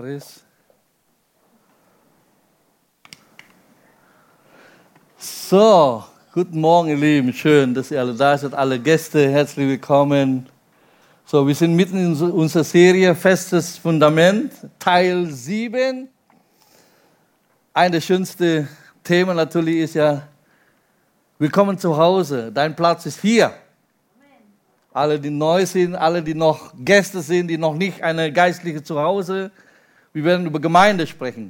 Aris. So, guten Morgen, ihr Lieben. Schön, dass ihr alle da seid. Alle Gäste, herzlich willkommen. So, wir sind mitten in unserer Serie Festes Fundament, Teil 7. Ein der schönsten Themen natürlich ist ja, willkommen zu Hause. Dein Platz ist hier. Alle, die neu sind, alle, die noch Gäste sind, die noch nicht eine geistliche Zuhause. Wir werden über Gemeinde sprechen.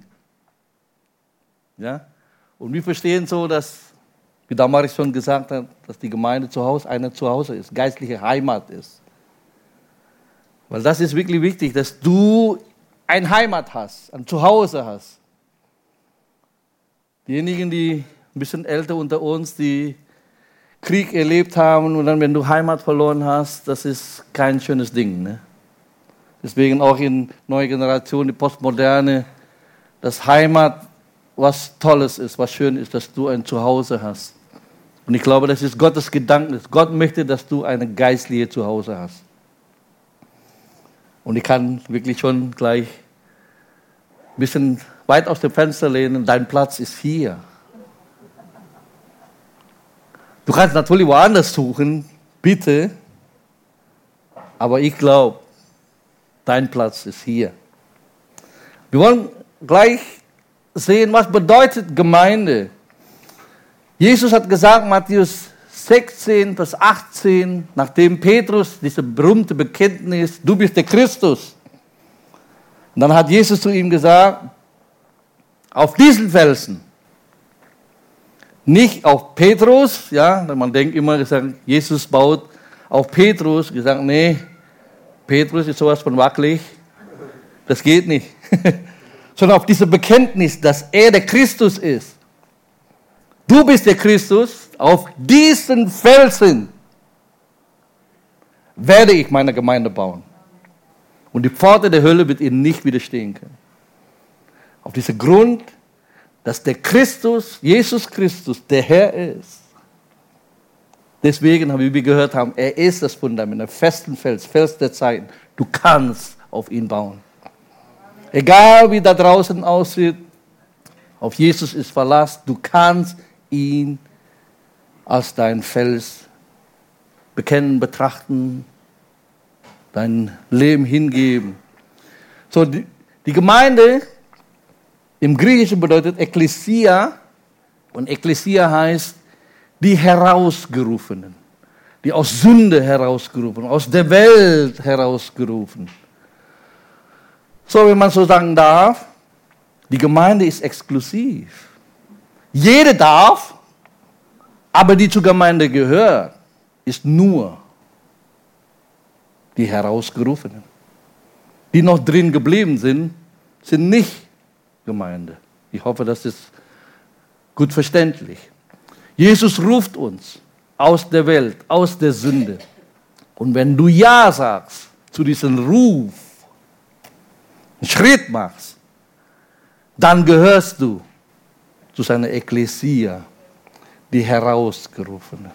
Ja? Und wir verstehen so, dass, wie Damaris schon gesagt hat, dass die Gemeinde zu Hause eine Zuhause ist, geistliche Heimat ist. Weil das ist wirklich wichtig, dass du eine Heimat hast, ein Zuhause hast. Diejenigen, die ein bisschen älter unter uns, die Krieg erlebt haben und dann, wenn du Heimat verloren hast, das ist kein schönes Ding. Ne? Deswegen auch in neuer Generation, die Postmoderne, dass Heimat was Tolles ist, was schön ist, dass du ein Zuhause hast. Und ich glaube, das ist Gottes Gedanke. Gott möchte, dass du eine geistliche Zuhause hast. Und ich kann wirklich schon gleich ein bisschen weit aus dem Fenster lehnen, dein Platz ist hier. Du kannst natürlich woanders suchen, bitte, aber ich glaube, dein Platz ist hier. Wir wollen gleich sehen, was bedeutet Gemeinde. Jesus hat gesagt, Matthäus 16, Vers 18, nachdem Petrus diese berühmte Bekenntnis, du bist der Christus. Und dann hat Jesus zu ihm gesagt, auf diesen Felsen, nicht auf Petrus, ja, man denkt immer, Jesus baut auf Petrus, gesagt, nee, Petrus ist sowas von wackelig, das geht nicht. Sondern auf diese Bekenntnis, dass er der Christus ist. Du bist der Christus, auf diesen Felsen werde ich meine Gemeinde bauen. Und die Pforte der Hölle wird ihnen nicht widerstehen können. Auf diesen Grund, dass der Christus, Jesus Christus, der Herr ist. Deswegen, wie wir gehört haben, er ist das Fundament, der festen Fels, Fels der Zeiten. Du kannst auf ihn bauen. Egal wie da draußen aussieht, auf Jesus ist Verlass, du kannst ihn als dein Fels bekennen, betrachten, dein Leben hingeben. So, die Gemeinde im Griechischen bedeutet Ekklesia, und Ekklesia heißt die Herausgerufenen, die aus Sünde herausgerufen, aus der Welt herausgerufen. So, wenn man so sagen darf, die Gemeinde ist exklusiv. Jeder darf, aber die zur Gemeinde gehört, ist nur die Herausgerufenen. Die noch drin geblieben sind, sind nicht Gemeinde. Ich hoffe, das ist gut verständlich. Jesus ruft uns aus der Welt, aus der Sünde. Und wenn du Ja sagst zu diesem Ruf, einen Schritt machst, dann gehörst du zu seiner Ekklesia, die Herausgerufene.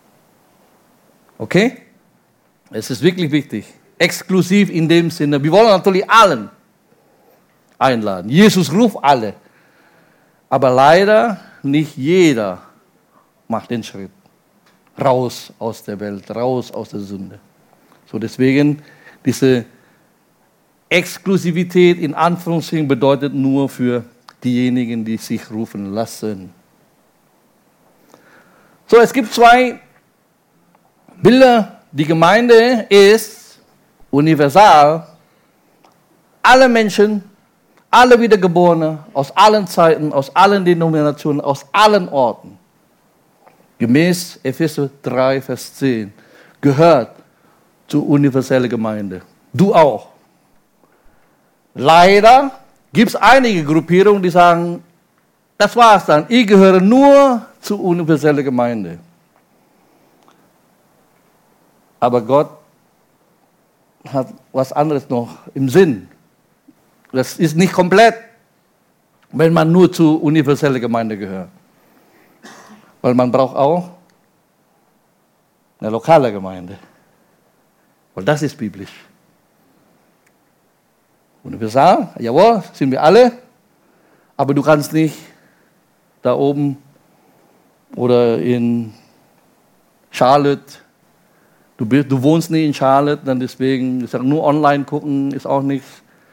Okay? Es ist wirklich wichtig. Exklusiv in dem Sinne. Wir wollen natürlich allen einladen. Jesus ruft alle. Aber leider nicht jeder macht den Schritt. Raus aus der Welt, raus aus der Sünde. So, deswegen diese Exklusivität in Anführungszeichen bedeutet nur für diejenigen, die sich rufen lassen. So, es gibt zwei Bilder. Die Gemeinde ist universal. Alle Menschen, alle Wiedergeborene, aus allen Zeiten, aus allen Denominationen, aus allen Orten, gemäß Epheser 3, Vers 10, gehört zur universellen Gemeinde. Du auch. Leider gibt es einige Gruppierungen, die sagen, das war's dann, ich gehöre nur zur universellen Gemeinde. Aber Gott hat was anderes noch im Sinn. Das ist nicht komplett, wenn man nur zur universellen Gemeinde gehört. Weil man braucht auch eine lokale Gemeinde. Weil das ist biblisch. Universal, jawohl, sind wir alle, aber du kannst nicht da oben oder in Charlotte, du wohnst nicht in Charlotte, dann deswegen, ich sage, nur online gucken ist auch nichts.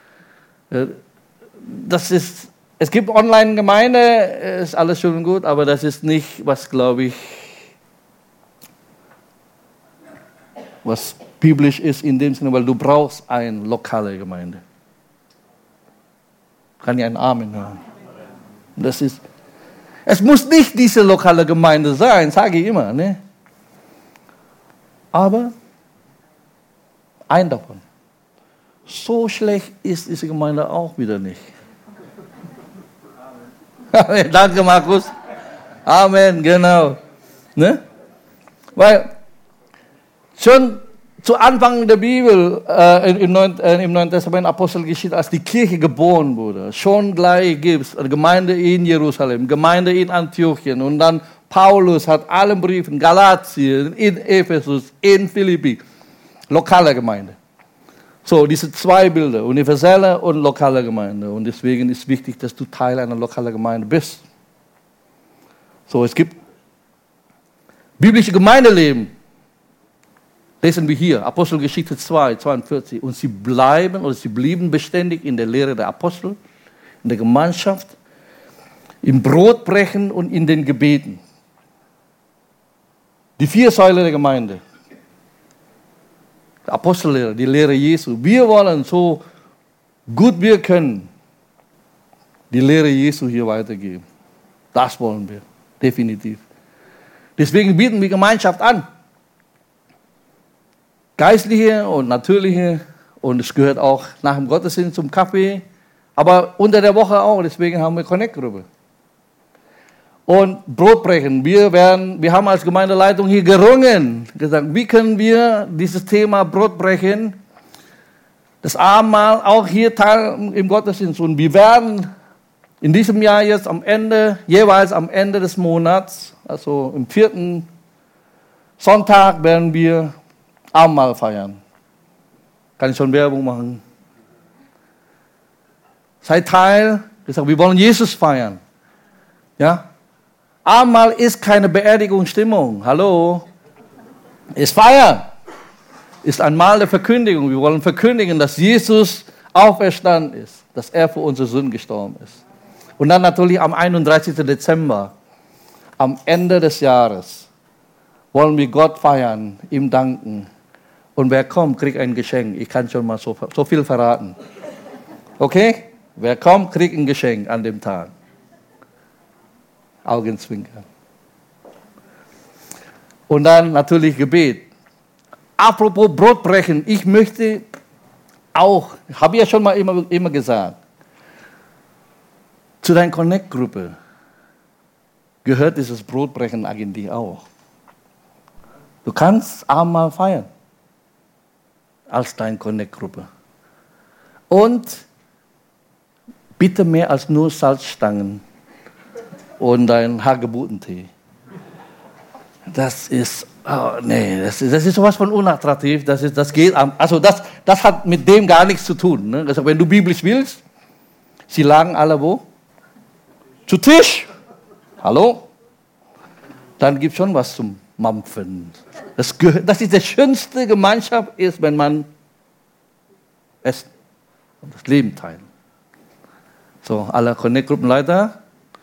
Es gibt Online-Gemeinde, ist alles schön und gut, aber das ist nicht, was, glaube ich, was biblisch ist in dem Sinne, weil du brauchst eine lokale Gemeinde. Kann ich einen Amen hören? Es muss nicht diese lokale Gemeinde sein, sage ich immer, ne? Aber ein davon. So schlecht ist diese Gemeinde auch wieder nicht. Amen. Danke, Markus. Amen, genau. Ne? Weil schon zu Anfang der Bibel, im Neuen Testament, Apostelgeschichte, als die Kirche geboren wurde, schon gleich gibt es eine Gemeinde in Jerusalem, Gemeinde in Antiochien und dann Paulus hat allen Briefen, Galatien, in Ephesus, in Philippi, lokale Gemeinde. So, diese zwei Bilder, universelle und lokale Gemeinde. Und deswegen ist wichtig, dass du Teil einer lokalen Gemeinde bist. So, es gibt biblische Gemeindeleben. Lesen wir hier, Apostelgeschichte 2, 42. Und sie blieben beständig in der Lehre der Apostel, in der Gemeinschaft, im Brotbrechen und in den Gebeten. Die 4 Säulen der Gemeinde. Die Apostellehre, die Lehre Jesu. Wir wollen so gut wir können die Lehre Jesu hier weitergeben. Das wollen wir, definitiv. Deswegen bieten wir Gemeinschaft an. Geistliche und natürliche, und es gehört auch nach dem Gottesdienst zum Kaffee, aber unter der Woche auch, deswegen haben wir Connect-Gruppe. Und Brotbrechen, wir haben als Gemeindeleitung hier gerungen, gesagt, wie können wir dieses Thema Brotbrechen, das Abendmahl auch hier teilen im Gottesdienst. Und wir werden in diesem Jahr jetzt jeweils am Ende des Monats, also im 4. Sonntag, werden wir Abendmahl feiern. Kann ich schon Werbung machen? Seid Teil, gesagt, wir wollen Jesus feiern. Ja? Abendmahl ist keine Beerdigungsstimmung. Hallo? Ist Feiern. Ist ein Mahl der Verkündigung. Wir wollen verkündigen, dass Jesus auferstanden ist, dass er für unsere Sünden gestorben ist. Und dann natürlich am 31. Dezember, am Ende des Jahres, wollen wir Gott feiern, ihm danken. Und wer kommt, kriegt ein Geschenk. Ich kann schon mal so viel verraten. Okay? Wer kommt, kriegt ein Geschenk an dem Tag. Augenzwinkern. Und dann natürlich Gebet. Apropos Brotbrechen, ich möchte auch, habe ich ja schon mal immer gesagt, zu deiner Connect-Gruppe gehört dieses Brotbrechen eigentlich auch. Du kannst Abendmahl feiern als deine Connect-Gruppe. Und bitte mehr als nur Salzstangen und dein Hagebuttentee. Das ist sowas von unattraktiv. Das hat mit dem gar nichts zu tun. Ne? Also wenn du biblisch willst, sie lagen alle wo? Zu Tisch. Hallo? Dann gibt es schon was zum Mampfen. Das ist die schönste Gemeinschaft, ist, wenn man essen und das Leben teilen. So, alle Connect-Gruppenleiter.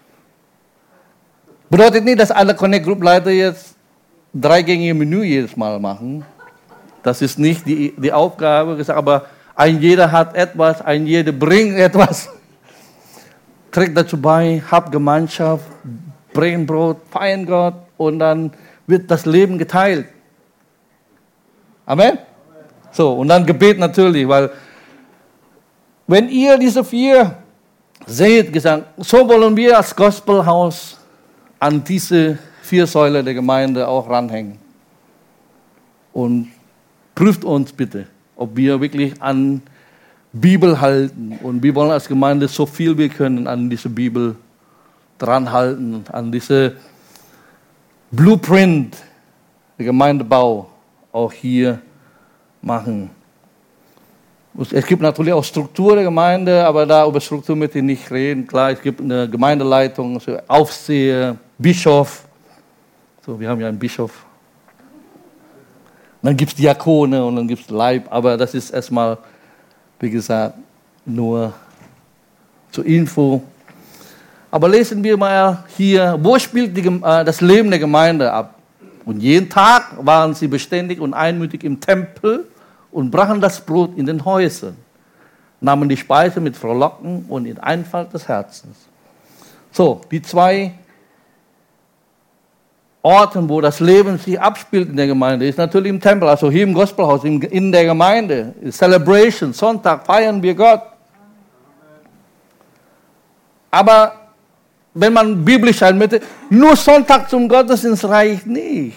Bedeutet nicht, dass alle Connect-Gruppenleiter jetzt 3-gängige Menü jedes Mal machen. Das ist nicht die Aufgabe, aber ein jeder hat etwas, ein jeder bringt etwas. Trägt dazu bei, habt Gemeinschaft, brechen Brot, feiern Gott und dann wird das Leben geteilt. Amen? So, und dann Gebet natürlich, weil wenn ihr diese 4 seht, gesagt, so wollen wir als Gospelhaus an diese 4 Säulen der Gemeinde auch ranhängen. Und prüft uns bitte, ob wir wirklich an Bibel halten. Und wir wollen als Gemeinde so viel wir können an diese Bibel dranhalten, an diese Blueprint, der Gemeindebau auch hier machen. Es gibt natürlich auch Struktur der Gemeinde, aber da über Struktur möchte ich nicht reden. Klar, es gibt eine Gemeindeleitung, also Aufseher, Bischof. So, wir haben ja einen Bischof. Dann gibt es Diakone und dann gibt es Leib, aber das ist erstmal, wie gesagt, nur zur Info. Aber lesen wir mal hier, wo spielt das Leben der Gemeinde ab? Und jeden Tag waren sie beständig und einmütig im Tempel und brachen das Brot in den Häusern, nahmen die Speise mit Frohlocken und in Einfalt des Herzens. So, die zwei Orten, wo das Leben sich abspielt in der Gemeinde, ist natürlich im Tempel, also hier im Gospelhaus, in der Gemeinde. Celebration, Sonntag feiern wir Gott. Aber wenn man biblisch sein möchte, nur Sonntag zum Gottesdienst reicht nicht.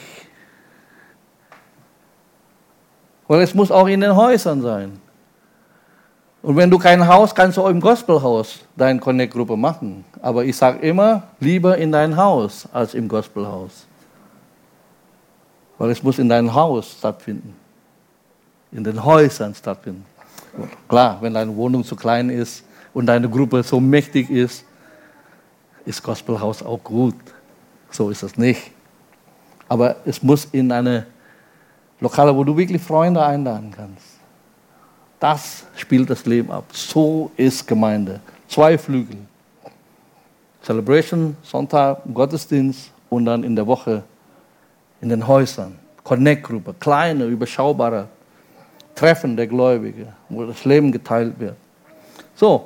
Weil es muss auch in den Häusern sein. Und wenn du kein Haus, kannst du auch im Gospelhaus deine Connect-Gruppe machen. Aber ich sage immer, lieber in dein Haus als im Gospelhaus. Weil es muss in deinem Haus stattfinden. In den Häusern stattfinden. Klar, wenn deine Wohnung zu klein ist und deine Gruppe so mächtig ist Gospelhaus auch gut. So ist es nicht. Aber es muss in eine Lokale, wo du wirklich Freunde einladen kannst. Das spielt das Leben ab. So ist Gemeinde. Zwei Flügel. Celebration, Sonntag, Gottesdienst und dann in der Woche in den Häusern. Connect-Gruppe, kleine, überschaubare Treffen der Gläubigen, wo das Leben geteilt wird. So.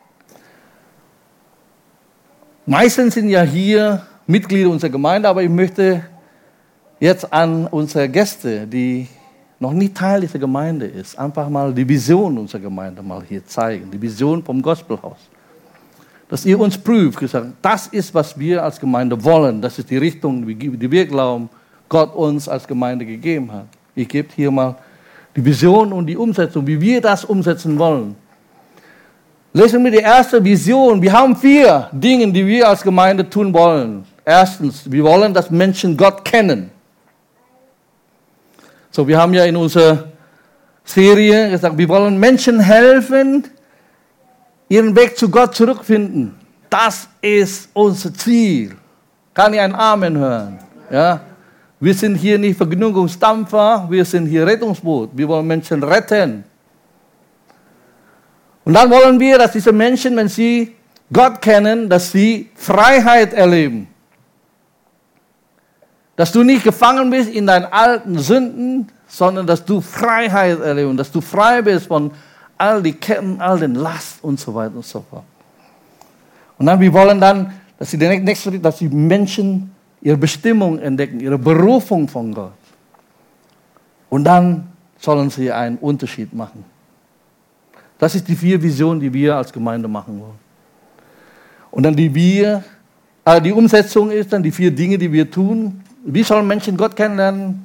Meistens sind ja hier Mitglieder unserer Gemeinde, aber ich möchte jetzt an unsere Gäste, die noch nicht Teil dieser Gemeinde ist, einfach mal die Vision unserer Gemeinde mal hier zeigen. Die Vision vom Gospelhaus. Dass ihr uns prüft, gesagt, das ist, was wir als Gemeinde wollen. Das ist die Richtung, die wir glauben, Gott uns als Gemeinde gegeben hat. Ich gebe hier mal die Vision und die Umsetzung, wie wir das umsetzen wollen. Lesen wir die erste Vision. Wir haben 4 Dinge, die wir als Gemeinde tun wollen. Erstens, wir wollen, dass Menschen Gott kennen. So, wir haben ja in unserer Serie gesagt, wir wollen Menschen helfen, ihren Weg zu Gott zurückfinden. Das ist unser Ziel. Kann ich ein Amen hören? Ja? Wir sind hier nicht Vergnügungsdampfer, wir sind hier Rettungsboot. Wir wollen Menschen retten. Und dann wollen wir, dass diese Menschen, wenn sie Gott kennen, dass sie Freiheit erleben. Dass du nicht gefangen bist in deinen alten Sünden, sondern dass du Freiheit erlebst, dass du frei bist von all die Ketten, all den Last und so weiter und so fort. Und dann, wir wollen dann, dass sie den nächsten Schritt, dass die Menschen ihre Bestimmung entdecken, ihre Berufung von Gott. Und dann sollen sie einen Unterschied machen. Das ist die 4 Visionen, die wir als Gemeinde machen wollen. Und dann die Umsetzung ist dann die 4 Dinge, die wir tun. Wie sollen Menschen Gott kennenlernen?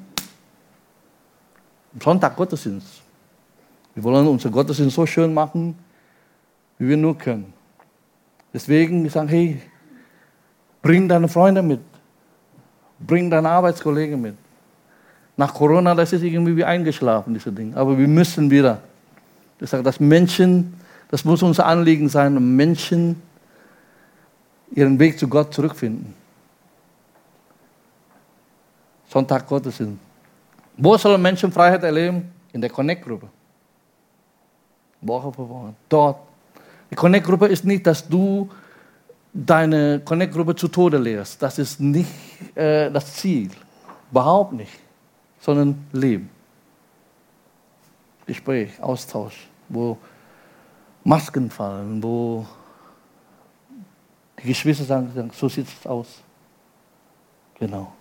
Am Sonntag Gottesdienst. Wir wollen unseren Gottesdienst so schön machen, wie wir nur können. Deswegen sagen, hey, bring deine Freunde mit. Bring deine Arbeitskollegen mit. Nach Corona, das ist irgendwie wie eingeschlafen, diese Dinge. Aber wir müssen wieder. Ich sage, dass Menschen, das muss unser Anliegen sein, dass Menschen ihren Weg zu Gott zurückfinden. Sonntag Gottesdienst. Wo sollen Menschen Freiheit erleben? In der Connect-Gruppe. Woche für Woche. Dort. Die Connect-Gruppe ist nicht, dass du deine Connect-Gruppe zu Tode lehrst. Das ist nicht das Ziel. Überhaupt nicht. Sondern Leben. Gespräch, Austausch. Wo Masken fallen, wo die Geschwister sagen, so sieht es aus. Genau.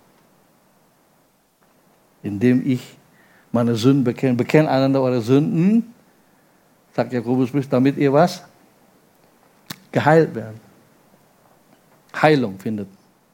Indem ich meine Sünden bekenne. Bekennt einander eure Sünden, sagt Jakobusbrief, damit ihr was? Geheilt werden. Heilung findet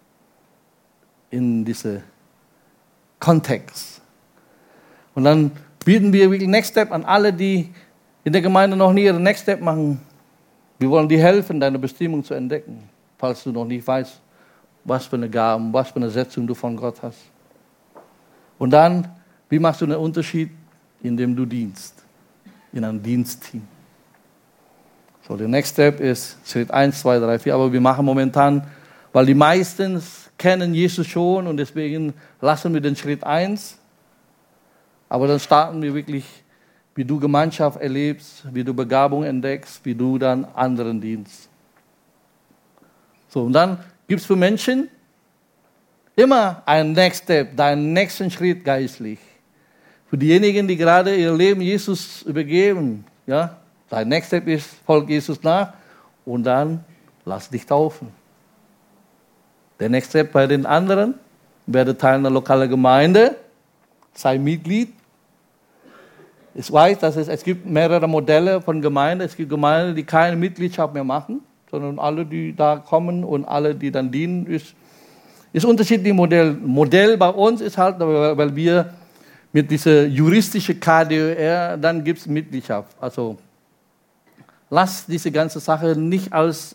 in diesem Kontext. Und dann bieten wir wirklich Next Step an alle, die in der Gemeinde noch nie ihren Next Step machen. Wir wollen dir helfen, deine Bestimmung zu entdecken, falls du noch nicht weißt, was für eine Gaben, was für eine Setzung du von Gott hast. Und dann, wie machst du einen Unterschied? Indem du dienst. in einem Dienstteam. So, der nächste Step ist Schritt 1, 2, 3, 4. Aber wir machen momentan, weil die meisten kennen Jesus schon und deswegen lassen wir den Schritt 1. Aber dann starten wir wirklich, wie du Gemeinschaft erlebst, wie du Begabung entdeckst, wie du dann anderen dienst. So, und dann gibt es für Menschen immer einen Next Step, deinen nächsten Schritt geistlich. Für diejenigen, die gerade ihr Leben Jesus übergeben, ja, dein Next Step ist, folg Jesus nach und dann lass dich taufen. Der Next Step bei den anderen, werde Teil einer lokalen Gemeinde, sei Mitglied. Ich weiß, dass es gibt mehrere Modelle von Gemeinden. Es gibt Gemeinden, die keine Mitgliedschaft mehr machen, sondern alle, die da kommen und alle, die dann dienen, ist unterschiedlich Modell. Modell bei uns ist halt, weil wir mit dieser juristischen KDR, dann gibt es Mitgliedschaft. Also lass diese ganze Sache nicht als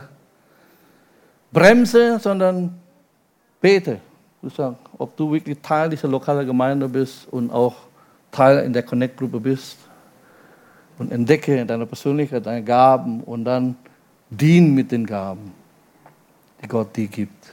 Bremse, sondern bete. Ob du wirklich Teil dieser lokalen Gemeinde bist und auch Teil in der Connect-Gruppe bist und entdecke deine Persönlichkeit, deine Gaben und dann dien mit den Gaben, die Gott dir gibt.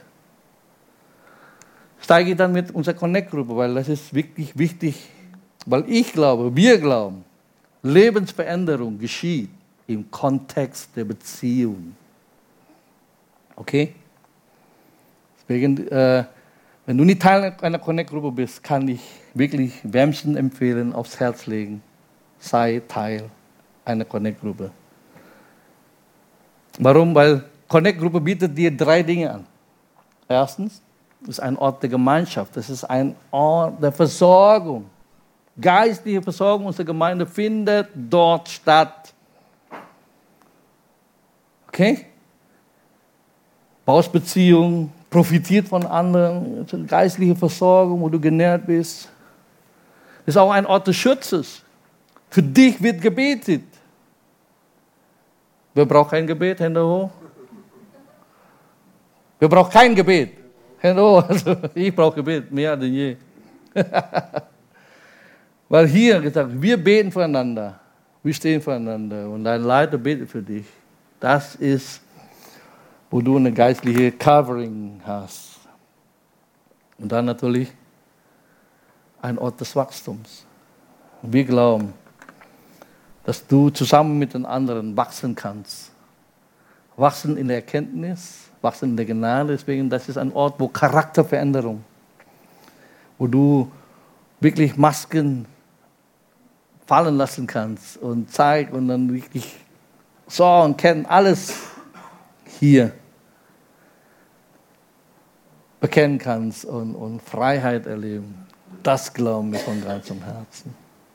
Steige dann mit unserer Connect-Gruppe, weil das ist wirklich wichtig, weil ich glaube, wir glauben, Lebensveränderung geschieht im Kontext der Beziehung. Okay? Deswegen, wenn du nicht Teil einer Connect-Gruppe bist, kann ich wirklich wärmstens empfehlen, aufs Herz legen. Sei Teil einer Connect-Gruppe. Warum? Weil Connect-Gruppe bietet dir 3 Dinge an. Erstens, es ist ein Ort der Gemeinschaft. Das ist ein Ort der Versorgung. Geistliche Versorgung unserer Gemeinde findet dort statt. Okay? Baust Beziehungen, profitiert von anderen, geistliche Versorgung, wo du genährt bist. Es ist auch ein Ort des Schutzes. Für dich wird gebetet. Wer braucht kein Gebet? Hände hoch. Wer braucht kein Gebet? Hände hoch. Also, ich brauche Gebet, mehr denn je. Weil hier gesagt, wir beten füreinander. Wir stehen füreinander. Und dein Leiter betet für dich. Das ist, wo du eine geistliche Covering hast. Und dann natürlich ein Ort des Wachstums. Wir glauben, dass du zusammen mit den anderen wachsen kannst. Wachsen in der Erkenntnis, wachsen in der Gnade. Deswegen, das ist ein Ort, wo Charakterveränderung, wo du wirklich Masken fallen lassen kannst und zeigen und dann wirklich Sorgen, kennen, alles hier bekennen kannst und Freiheit erleben. Das glauben wir von ganzem Herzen.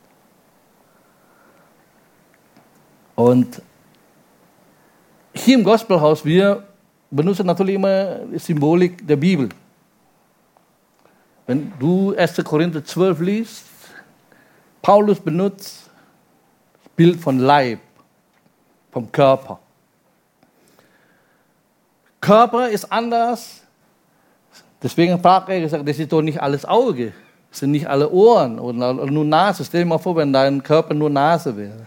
Und hier im Gospelhaus, wir benutzen natürlich immer die Symbolik der Bibel. Wenn du 1. Korinther 12 liest, Paulus benutzt das Bild von Leib, vom Körper. Körper ist anders. Deswegen fragt er gesagt, das ist doch nicht alles Auge, das sind nicht alle Ohren oder nur Nase. Stell dir mal vor, wenn dein Körper nur Nase wäre.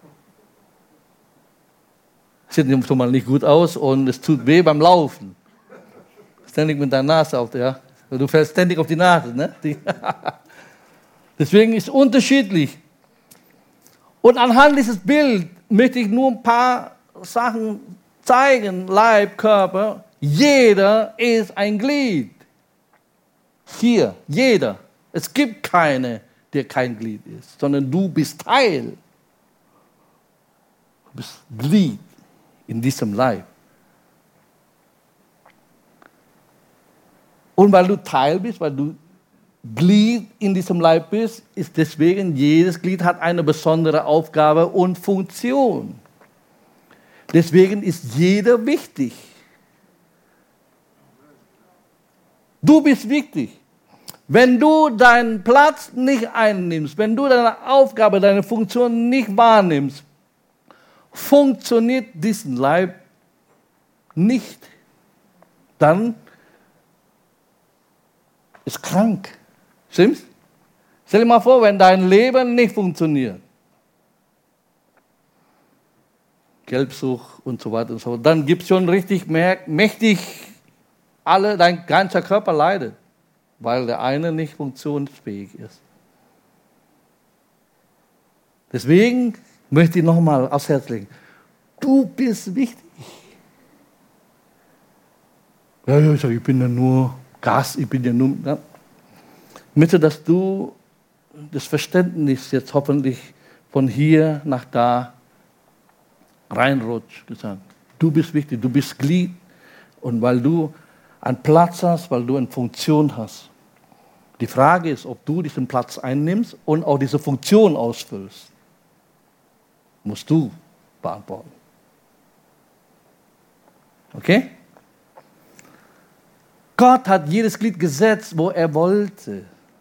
Sieht schon mal nicht gut aus und es tut weh beim Laufen. Ständig mit deiner Nase auf der, du fällst ständig auf die Nase, ne? Deswegen ist es unterschiedlich. Und anhand dieses Bildes möchte ich nur ein paar Sachen zeigen. Leib, Körper, jeder ist ein Glied. Hier, jeder. Es gibt keine, der kein Glied ist, sondern du bist Teil. Du bist Glied in diesem Leib. Und weil du Teil bist, weil du Glied in diesem Leib bist, ist deswegen jedes Glied hat eine besondere Aufgabe und Funktion. Deswegen ist jeder wichtig. Du bist wichtig. Wenn du deinen Platz nicht einnimmst, wenn du deine Aufgabe, deine Funktion nicht wahrnimmst, funktioniert diesen Leib nicht. Dann ist krank. Stimmt's? Stell dir mal vor, wenn dein Leben nicht funktioniert. Gelbsucht und so weiter und so fort. Dann gibt es schon richtig mächtig, dein ganzer Körper leidet, weil der eine nicht funktionsfähig ist. Deswegen möchte ich nochmal aufs Herz legen, du bist wichtig. Ja, ich bin ja nur Gast, ich bin ja nur... Ja. Ich möchte, dass du das Verständnis jetzt hoffentlich von hier nach da reinrutscht, gesagt. Du bist wichtig, du bist Glied. Und weil du einen Platz hast, weil du eine Funktion hast. Die Frage ist, ob du diesen Platz einnimmst und auch diese Funktion ausfüllst. Musst du beantworten. Okay? Gott hat jedes Glied gesetzt, wo er wollte.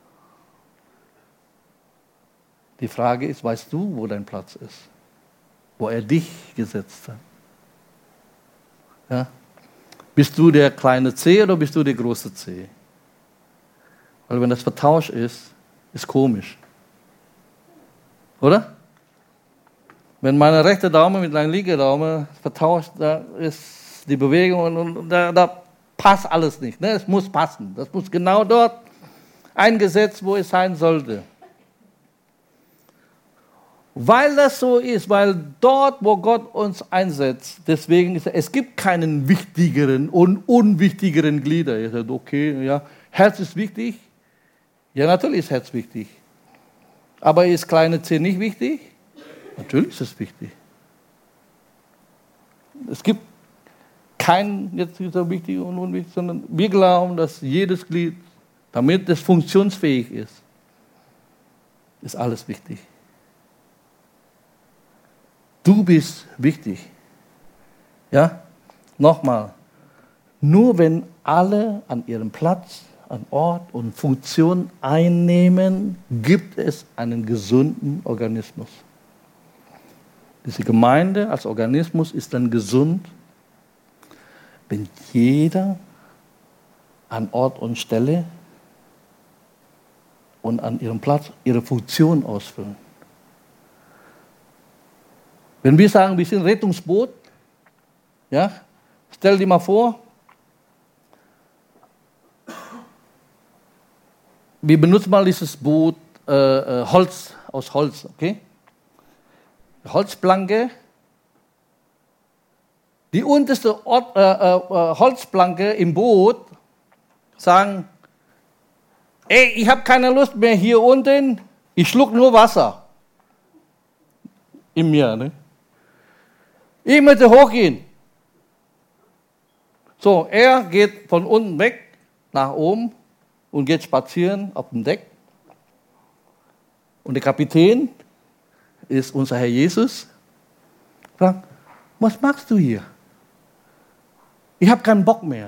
Die Frage ist, weißt du, wo dein Platz ist? Wo er dich gesetzt hat? Ja? Bist du der kleine C oder bist du der große C? Weil wenn das vertauscht ist komisch. Oder? Wenn meine rechte Daumen mit meinem linken Daumen vertauscht, da ist die Bewegung und da passt alles nicht. Ne? Es muss passen. Das muss genau dort eingesetzt, wo es sein sollte. Weil das so ist, weil dort, wo Gott uns einsetzt, deswegen ist es gibt keinen wichtigeren und unwichtigeren Glieder. Ihr sagt, okay, ja, Herz ist wichtig. Ja, natürlich ist Herz wichtig. Aber ist kleine C nicht wichtig? Natürlich ist es wichtig. Es gibt keinen jetzt so wichtig und unwichtig, sondern wir glauben, dass jedes Glied, damit es funktionsfähig ist alles wichtig. Du bist wichtig. Ja? Nochmal. Nur wenn alle an ihrem Platz, an Ort und Funktion einnehmen, gibt es einen gesunden Organismus. Diese Gemeinde als Organismus ist dann gesund, wenn jeder an Ort und Stelle und an ihrem Platz ihre Funktion ausfüllt. Wenn wir sagen, wir sind Rettungsboot, ja, stell dir mal vor, wir benutzen mal dieses Boot Holz, aus Holz, okay? Holzplanke, die unterste Holzplanke im Boot sagen, ey, ich habe keine Lust mehr hier unten, ich schluck nur Wasser. Im Meer, ne? Ich möchte hochgehen. So, er geht von unten weg nach oben und geht spazieren auf dem Deck. Und der Kapitän ist unser Herr Jesus. Fragt, was machst du hier? Ich habe keinen Bock mehr.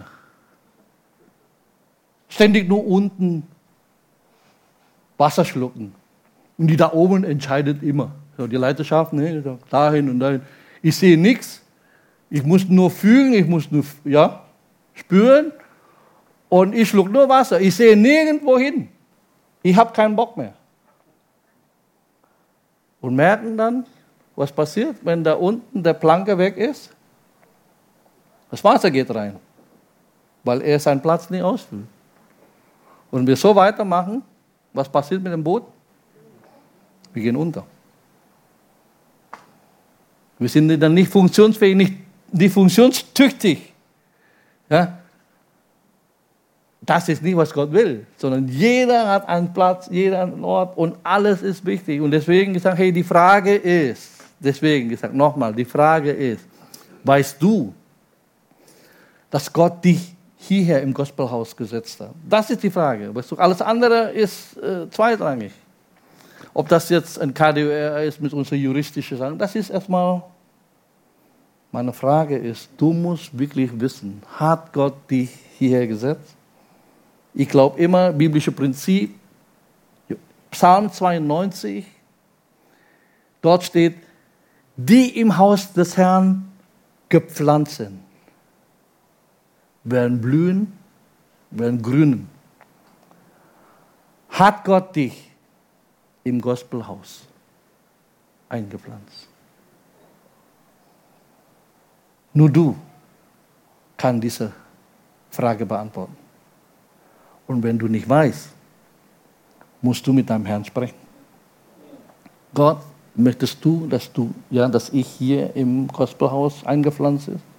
Ständig nur unten Wasser schlucken. Und die da oben entscheidet immer. So, die Leiterschaft, ne, dahin und dahin. Ich sehe nichts. Ich muss nur fühlen, ich muss nur spüren. Und ich schluck nur Wasser. Ich sehe nirgendwo hin. Ich habe keinen Bock mehr. Und merken dann, was passiert, wenn da unten der Planke weg ist? Das Wasser geht rein, weil er seinen Platz nicht ausfüllt. Und wenn wir so weitermachen, was passiert mit dem Boot? Wir gehen unter. Wir sind dann nicht funktionsfähig, nicht funktionstüchtig. Ja? Das ist nicht, was Gott will, sondern jeder hat einen Platz, jeder hat einen Ort und alles ist wichtig. Und deswegen gesagt, hey, die Frage ist, die Frage ist, weißt du, dass Gott dich hierher im Gospelhaus gesetzt hat? Das ist die Frage. Weißt du, alles andere ist zweitrangig. Ob das jetzt ein KDUR ist mit unseren juristischen Sachen, das ist erstmal, meine Frage ist, du musst wirklich wissen, hat Gott dich hierher gesetzt? Ich glaube immer, biblische Prinzip, Psalm 92, dort steht, die im Haus des Herrn gepflanzt sind, werden blühen, werden grünen. Hat Gott dich im Gospelhaus eingepflanzt? Nur du kannst diese Frage beantworten. Und wenn du nicht weißt, musst du mit deinem Herrn sprechen. Gott, möchtest du, dass ich hier im Gospelhaus eingepflanzt bin?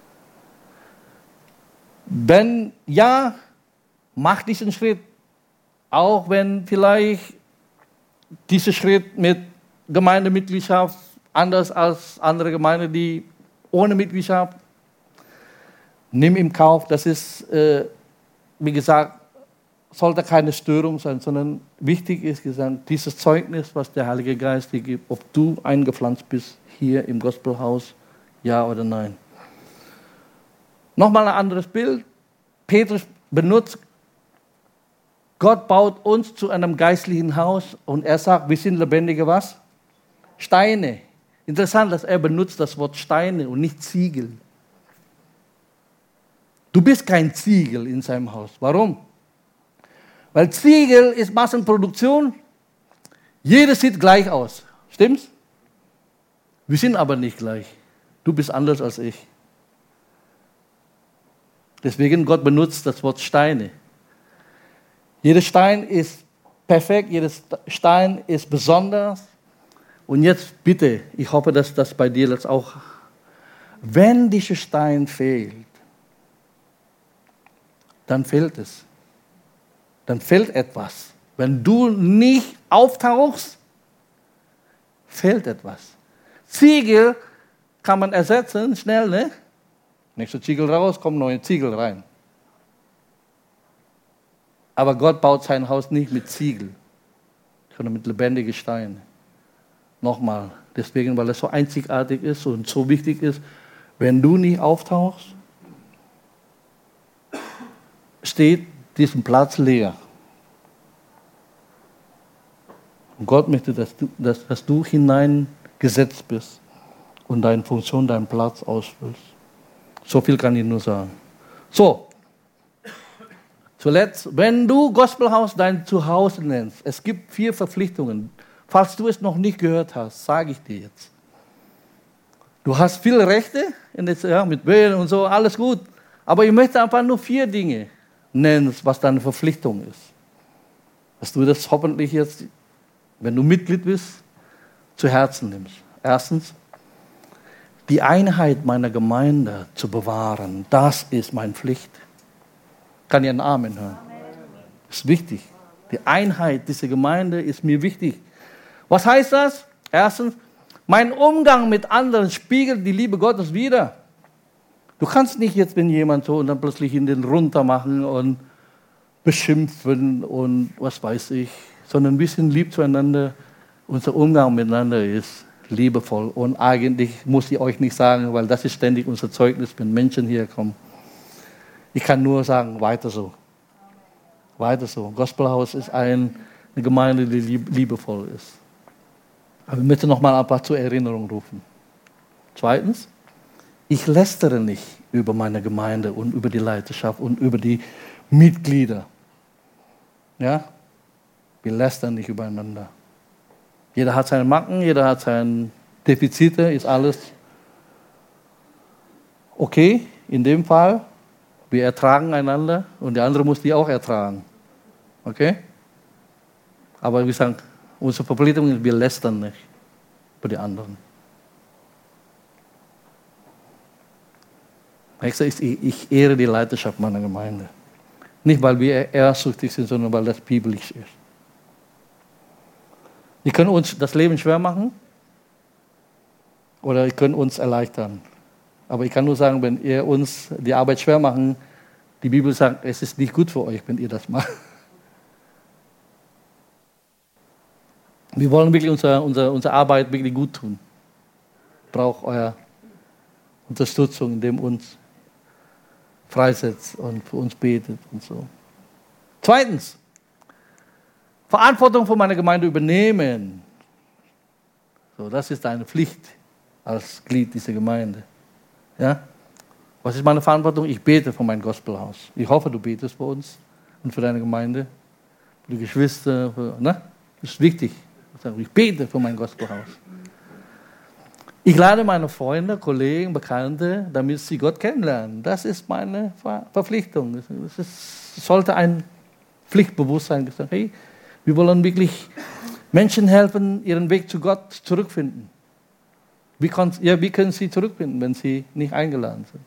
Wenn ja, mach diesen Schritt. Auch wenn vielleicht dieser Schritt mit Gemeindemitgliedschaft anders als andere Gemeinden, die ohne Mitgliedschaft, nimm im Kauf. Das ist, wie gesagt, sollte keine Störung sein, sondern wichtig ist gesagt, dieses Zeugnis, was der Heilige Geist dir gibt, ob du eingepflanzt bist hier im Gospelhaus, ja oder nein. Nochmal ein anderes Bild. Petrus benutzt, Gott baut uns zu einem geistlichen Haus und er sagt, wir sind lebendige was? Steine. Interessant, dass er benutzt das Wort Steine und nicht Ziegel. Du bist kein Ziegel in seinem Haus. Warum? Weil Ziegel ist Massenproduktion. Jeder sieht gleich aus. Stimmt's? Wir sind aber nicht gleich. Du bist anders als ich. Deswegen Gott benutzt das Wort Steine. Jeder Stein ist perfekt, jeder Stein ist besonders. Und jetzt bitte, ich hoffe, dass das bei dir jetzt auch, wenn dieser Stein fehlt, dann fehlt es. Dann fehlt etwas. Wenn du nicht auftauchst, fehlt etwas. Ziegel kann man ersetzen, schnell, ne? Nächster Ziegel raus, kommt neue Ziegel rein. Aber Gott baut sein Haus nicht mit Ziegel, sondern mit lebendigen Steinen. Nochmal, deswegen, weil es so einzigartig ist und so wichtig ist, wenn du nicht auftauchst, steht diesen Platz leer. Und Gott möchte, dass du hineingesetzt bist und deine Funktion, deinen Platz ausfüllst. So viel kann ich nur sagen. So, zuletzt, wenn du Gospelhaus dein Zuhause nennst, es gibt 4 Verpflichtungen. Falls du es noch nicht gehört hast, sage ich dir jetzt. Du hast viele Rechte, mit Böen und so, alles gut. Aber ich möchte einfach nur 4 Dinge nennen, was deine Verpflichtung ist. Dass du das hoffentlich jetzt, wenn du Mitglied bist, zu Herzen nimmst. Erstens, die Einheit meiner Gemeinde zu bewahren, das ist meine Pflicht. Kann ich einen Amen hören? Das ist wichtig. Die Einheit dieser Gemeinde ist mir wichtig. Was heißt das? Erstens, mein Umgang mit anderen spiegelt die Liebe Gottes wider. Du kannst nicht jetzt, wenn jemand so und dann plötzlich ihn den runter machen und beschimpfen und was weiß ich, sondern wir sind lieb zueinander. Unser Umgang miteinander ist liebevoll. Und eigentlich muss ich euch nicht sagen, weil das ist ständig unser Zeugnis, wenn Menschen hier kommen. Ich kann nur sagen, weiter so. Weiter so. Gospelhaus ist eine Gemeinde, die liebevoll ist. Aber ich möchte noch mal ein paar zur Erinnerung rufen. Zweitens, ich lästere nicht über meine Gemeinde und über die Leiterschaft und über die Mitglieder. Ja? Wir lästern nicht übereinander. Jeder hat seine Macken, jeder hat seine Defizite, ist alles okay. In dem Fall, wir ertragen einander und der andere muss die auch ertragen. Okay? Aber wir sagen, unsere Verpflichtung ist, wir lästern nicht über die anderen. Ich ehre die Leiterschaft meiner Gemeinde. Nicht, weil wir ehrfürchtig sind, sondern weil das biblisch ist. Die können uns das Leben schwer machen oder die können uns erleichtern. Aber ich kann nur sagen, wenn ihr uns die Arbeit schwer machen, die Bibel sagt, es ist nicht gut für euch, wenn ihr das macht. Wir wollen wirklich unsere Arbeit wirklich gut tun. Braucht eure Unterstützung, indem uns freisetzt und für uns betet und so. Zweitens, Verantwortung für meine Gemeinde übernehmen. So, das ist deine Pflicht als Glied dieser Gemeinde. Ja? Was ist meine Verantwortung? Ich bete für mein Gospelhaus. Ich hoffe, du betest für uns und für deine Gemeinde, für die Geschwister. Das ist wichtig. Ich bete für mein Gospelhaus. Ich lade meine Freunde, Kollegen, Bekannte, damit sie Gott kennenlernen. Das ist meine Verpflichtung. Es sollte ein Pflichtbewusstsein sein. Hey, wir wollen wirklich Menschen helfen, ihren Weg zu Gott zurückfinden. Wie können sie zurückfinden, wenn sie nicht eingeladen sind?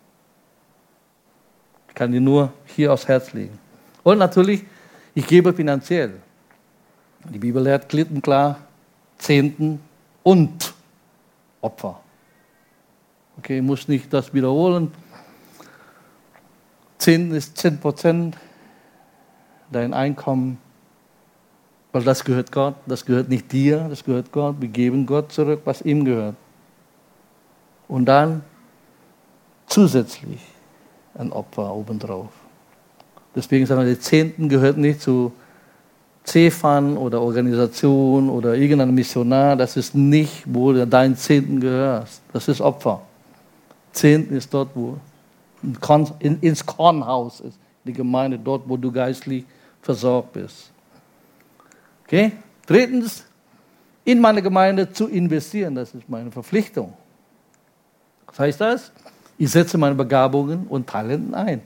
Ich kann die nur hier aufs Herz legen. Und natürlich, ich gebe finanziell. Die Bibel lehrt klipp und klar, Zehnten und Opfer. Okay, ich muss nicht das wiederholen. Zehnten ist 10% dein Einkommen, weil das gehört Gott, das gehört nicht dir, das gehört Gott. Wir geben Gott zurück, was ihm gehört. Und dann zusätzlich ein Opfer obendrauf. Deswegen sagen wir, die Zehnten gehört nicht zu CFAN oder Organisation oder irgendein Missionar. Das ist nicht, wo dein Zehnten gehört. Das ist Opfer. Zehnten ist dort, wo ins Kornhaus ist, die Gemeinde, dort, wo du geistlich versorgt bist. Okay? Drittens, in meine Gemeinde zu investieren. Das ist meine Verpflichtung. Was heißt das? Ich setze meine Begabungen und Talenten ein.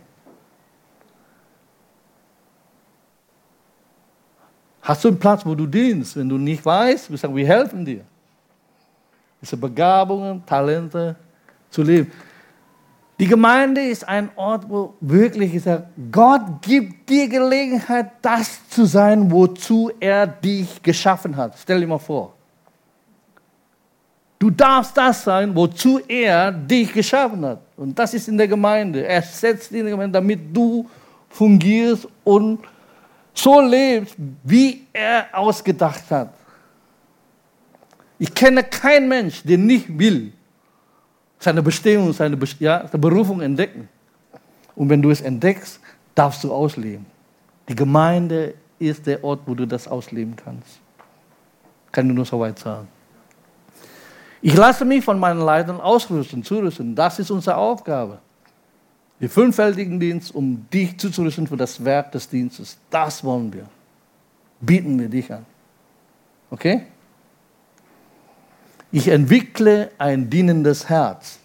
Hast du einen Platz, wo du dienst? Wenn du nicht weißt, wir sagen, wir helfen dir. Diese Begabungen, Talente zu leben. Die Gemeinde ist ein Ort, wo wirklich gesagt, Gott gibt dir Gelegenheit, das zu sein, wozu er dich geschaffen hat. Stell dir mal vor. Du darfst das sein, wozu er dich geschaffen hat. Und das ist in der Gemeinde. Er setzt dich in der Gemeinde, damit du fungierst und so lebst, wie er ausgedacht hat. Ich kenne keinen Mensch, der nicht will, seine Bestimmung, seine Berufung entdecken. Und wenn du es entdeckst, darfst du ausleben. Die Gemeinde ist der Ort, wo du das ausleben kannst. Kann ich nur so weit sagen. Ich lasse mich von meinen Leitern ausrüsten, zurüsten. Das ist unsere Aufgabe. Den fünffältigen Dienst, um dich zuzurüsten für das Werk des Dienstes. Das wollen wir. Bieten wir dich an. Okay? Ich entwickle ein dienendes Herz.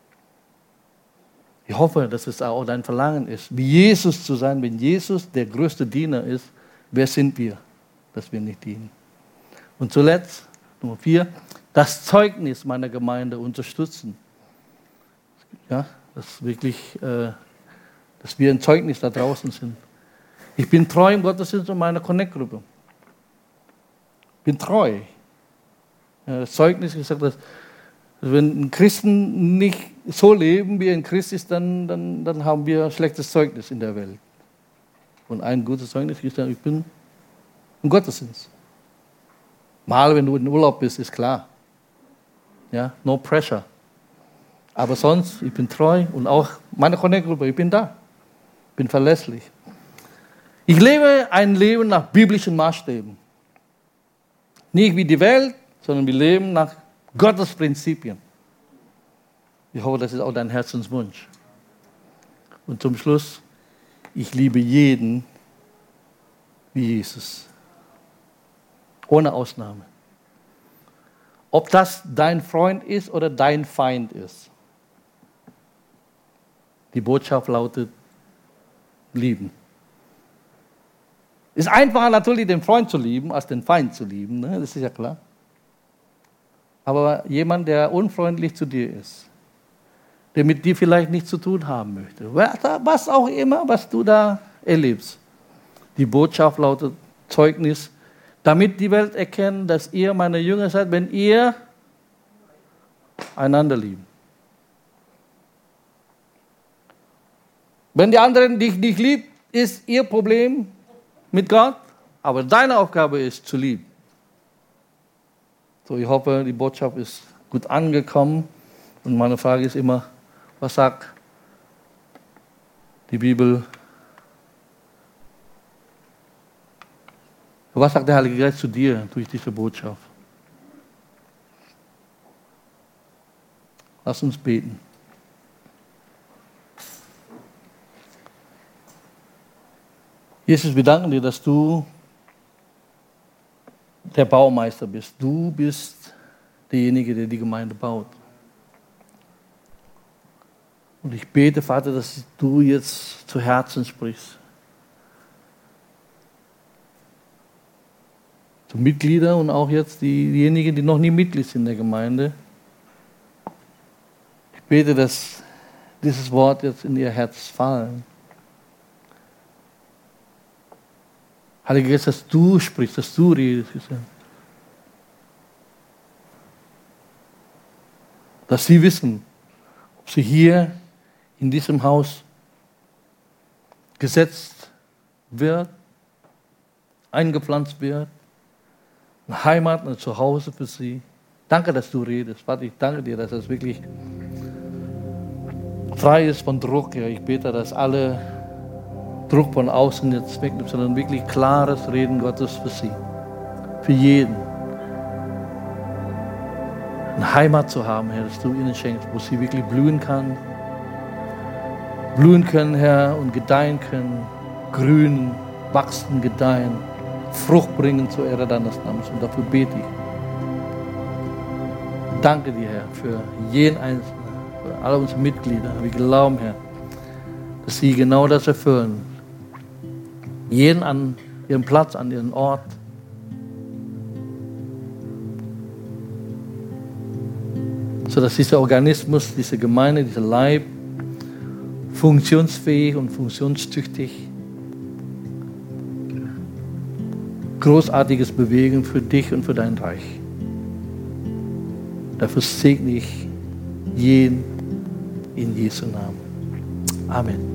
Ich hoffe, dass es auch dein Verlangen ist, wie Jesus zu sein. Wenn Jesus der größte Diener ist, wer sind wir, dass wir nicht dienen? Und zuletzt, Nummer 4, das Zeugnis meiner Gemeinde unterstützen. Ja, dass wir ein Zeugnis da draußen sind. Ich bin treu im Gottesdienst und meiner Connect-Gruppe. Bin treu. Ja, das Zeugnis gesagt, dass wenn Christen nicht so leben, wie ein Christ ist, dann haben wir ein schlechtes Zeugnis in der Welt. Und ein gutes Zeugnis ist, ich bin im Gottesdienst. Mal, wenn du in Urlaub bist, ist klar. Ja, no pressure. Aber sonst, ich bin treu und auch meine Connect-Gruppe, ich bin da. Bin verlässlich. Ich lebe ein Leben nach biblischen Maßstäben. Nicht wie die Welt, sondern wir leben nach Gottes Prinzipien. Ich hoffe, das ist auch dein Herzenswunsch. Und zum Schluss, ich liebe jeden wie Jesus. Ohne Ausnahme. Ob das dein Freund ist oder dein Feind ist. Die Botschaft lautet, lieben. Ist einfacher natürlich, den Freund zu lieben, als den Feind zu lieben, ne? Das ist ja klar. Aber jemand, der unfreundlich zu dir ist, der mit dir vielleicht nichts zu tun haben möchte, was auch immer, was du da erlebst. Die Botschaft lautet Zeugnis, damit die Welt erkennt, dass ihr meine Jünger seid, wenn ihr einander liebt. Wenn die anderen dich nicht lieben, ist ihr Problem mit Gott, aber deine Aufgabe ist zu lieben. So, ich hoffe, die Botschaft ist gut angekommen. Und meine Frage ist immer, was sagt die Bibel? Was sagt der Heilige Geist zu dir durch diese Botschaft? Lass uns beten. Jesus, wir danken dir, dass du der Baumeister bist. Du bist derjenige, der die Gemeinde baut. Und ich bete, Vater, dass du jetzt zu Herzen sprichst. Zu Mitgliedern und auch jetzt diejenigen, die noch nie Mitglied sind in der Gemeinde. Ich bete, dass dieses Wort jetzt in ihr Herz fallen. Heiliger Geist, dass du sprichst, dass du redest. Dass sie wissen, ob sie hier in diesem Haus gesetzt wird, eingepflanzt wird, eine Heimat, ein Zuhause für sie. Danke, dass du redest. Vater, ich danke dir, dass das wirklich frei ist von Druck. Ja, ich bete, dass alle Druck von außen jetzt wegnimmt, sondern wirklich klares Reden Gottes für sie. Für jeden. Eine Heimat zu haben, Herr, dass du ihnen schenkst, wo sie wirklich blühen kann. Blühen können, Herr, und gedeihen können. Grün, wachsen, gedeihen. Frucht bringen zur Ehre deines Namens. Und dafür bete ich. Danke dir, Herr, für jeden Einzelnen, für alle unsere Mitglieder. Wir glauben, Herr, dass sie genau das erfüllen. Jeden an ihrem Platz, an ihrem Ort. Sodass dieser Organismus, diese Gemeinde, dieser Leib funktionsfähig und funktionstüchtig, Großartiges bewegen für dich und für dein Reich. Dafür segne ich jeden in Jesu Namen. Amen.